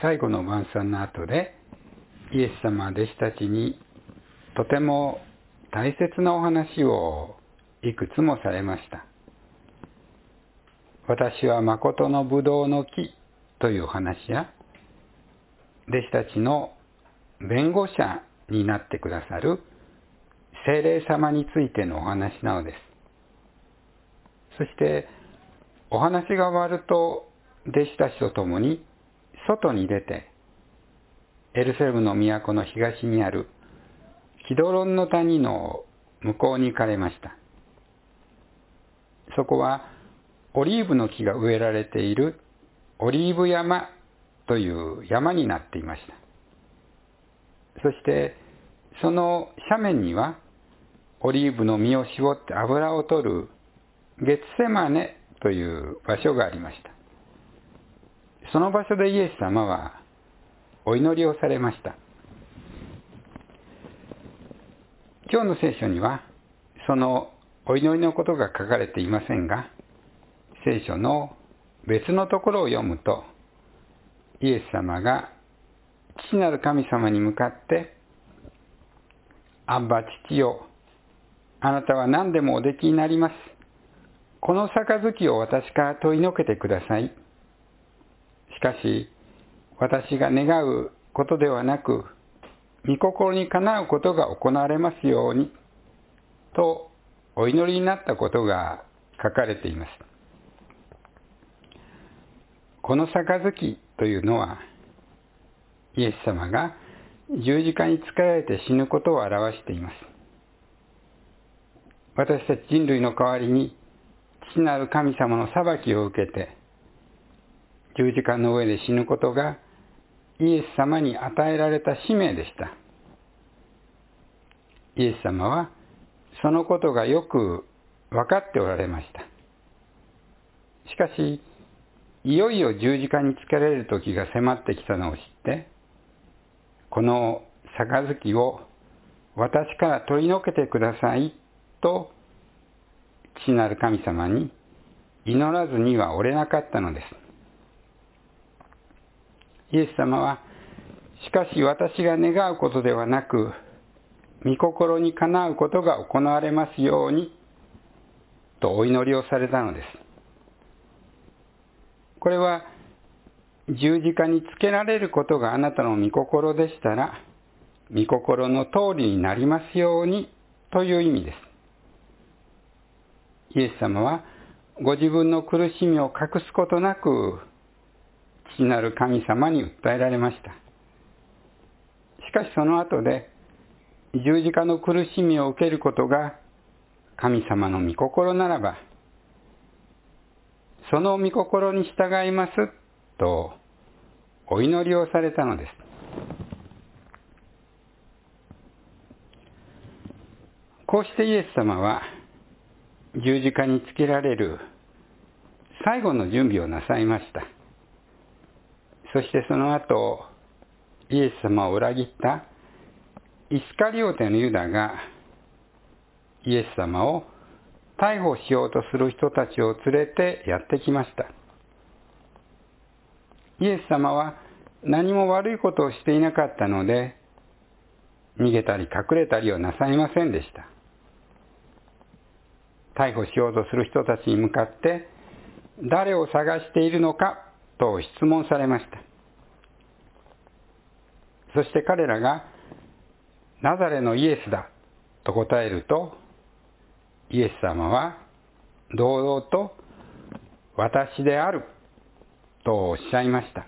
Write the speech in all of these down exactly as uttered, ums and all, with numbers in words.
最後の晩餐の後で、イエス様は弟子たちにとても大切なお話をいくつもされました。私は誠のブドウの木というお話や、弟子たちの弁護者になってくださる聖霊様についてのお話なのです。そしてお話が終わると、弟子たちと共に外に出て、エルサレムの都の東にあるキドロンの谷の向こうに行かれました。そこはオリーブの木が植えられているオリーブ山という山になっていました。そしてその斜面にはオリーブの実を絞って油を取るゲツセマネという場所がありました。その場所でイエス様はお祈りをされました。今日の聖書にはそのお祈りのことが書かれていませんが、聖書の別のところを読むと、イエス様が父なる神様に向かって、アッバ父よ、あなたは何でもおできになります。この杯を私から取り除けてください。しかし、私が願うことではなく、御心にかなうことが行われますように、とお祈りになったことが書かれています。この杯というのは、イエス様が十字架につけられて死ぬことを表しています。私たち人類の代わりに、父なる神様の裁きを受けて、十字架の上で死ぬことがイエス様に与えられた使命でした。イエス様はそのことがよく分かっておられました。しかし、いよいよ十字架につけられる時が迫ってきたのを知って、この杯を私から取り除けてくださいと父なる神様に祈らずにはおれなかったのです。イエス様は、しかし私が願うことではなく、御心にかなうことが行われますようにとお祈りをされたのです。これは十字架につけられることがあなたの御心でしたら、御心の通りになりますようにという意味です。イエス様はご自分の苦しみを隠すことなく、父なる神様に訴えられました。しかしその後で、十字架の苦しみを受けることが神様の御心ならば、その御心に従いますとお祈りをされたのです。こうしてイエス様は十字架につけられる最後の準備をなさいました。そしてその後、イエス様を裏切ったイスカリオテのユダがイエス様を逮捕しようとする人たちを連れてやってきました。イエス様は何も悪いことをしていなかったので、逃げたり隠れたりはなさいませんでした。逮捕しようとする人たちに向かって、誰を探しているのかと質問されました。そして彼らが、ナザレのイエスだと答えると、イエス様は堂々と私であるとおっしゃいました。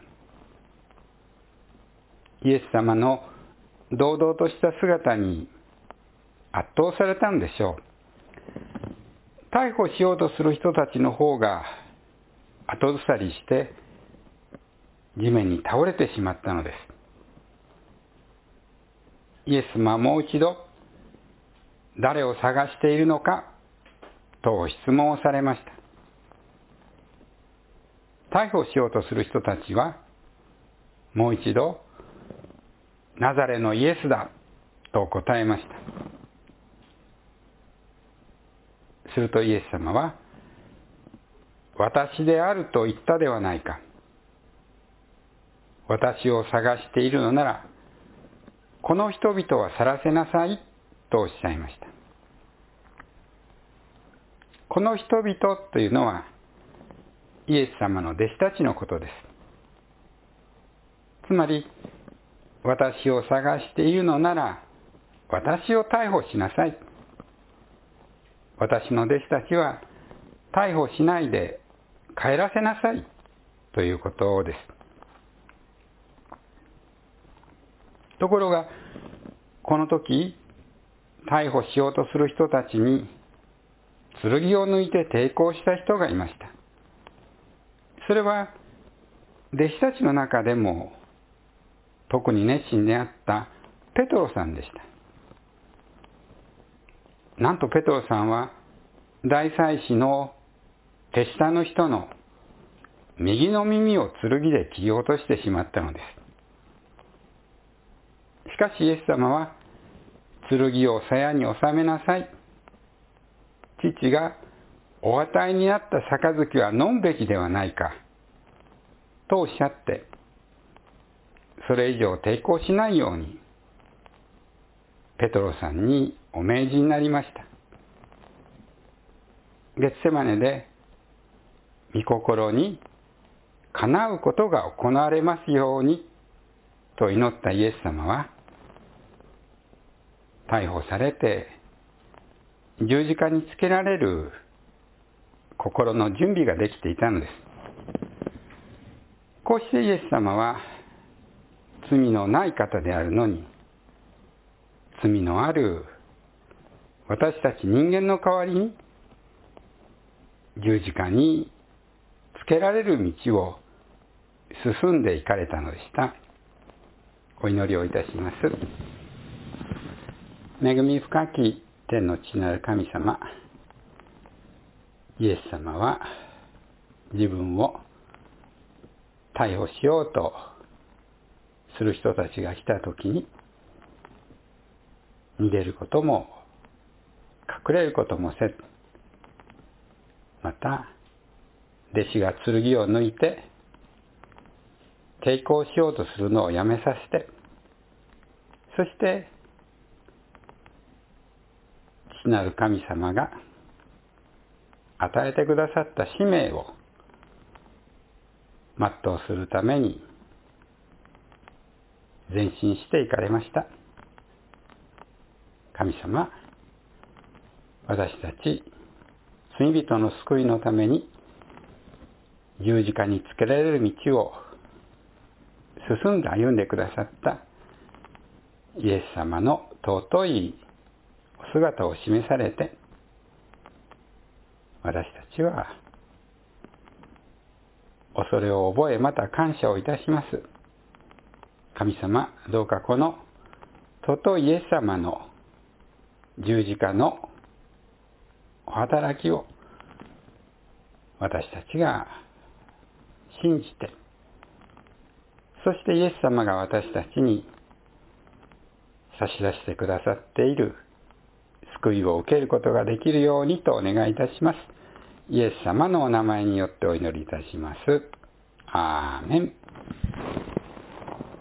イエス様の堂々とした姿に圧倒されたんでしょう。逮捕しようとする人たちの方が後ずさりして地面に倒れてしまったのです。イエス様はもう一度、誰を探しているのかと質問をされました。逮捕しようとする人たちは、もう一度、ナザレのイエスだと答えました。するとイエス様は、私であると言ったではないか。 私を探しているのなら、この人々は去らせなさいとおっしゃいました。この人々というのは、イエス様の弟子たちのことです。つまり、私を探しているのなら、私を逮捕しなさい。私の弟子たちは逮捕しないで帰らせなさいということです。ところが、この時、逮捕しようとする人たちに、剣を抜いて抵抗した人がいました。それは、弟子たちの中でも、特に熱心であったペトロさんでした。なんとペトロさんは、大祭司の手下の人の右の耳を剣で切り落としてしまったのです。しかしイエス様は、剣を鞘に収めなさい。父がお与えになった杯は飲むべきではないか。とおっしゃって、それ以上抵抗しないように、ペトロさんにお命じになりました。ゲツセマネで、御心にかなうことが行われますように、と祈ったイエス様は、逮捕されて十字架につけられる心の準備ができていたのです。こうしてイエス様は罪のない方であるのに、罪のある私たち人間の代わりに十字架につけられる道を進んでいかれたのでした。お祈りをいたします。恵み深き天の父なる神様、イエス様は自分を逮捕しようとする人たちが来たときに、逃げることも隠れることもせず、また弟子が剣を抜いて抵抗しようとするのをやめさせて、そして父なる神様が与えてくださった使命を全うするために前進していかれました。神様、私たち罪人の救いのために十字架につけられる道を進んで歩んでくださったイエス様の尊いお姿を示されて、私たちは恐れを覚え、また感謝をいたします。神様、どうかこの尊いイエス様の十字架のお働きを私たちが信じて、そしてイエス様が私たちに差し出してくださっている救いを受けることができるようにとお願いいたします。イエス様のお名前によってお祈りいたします。アーメン。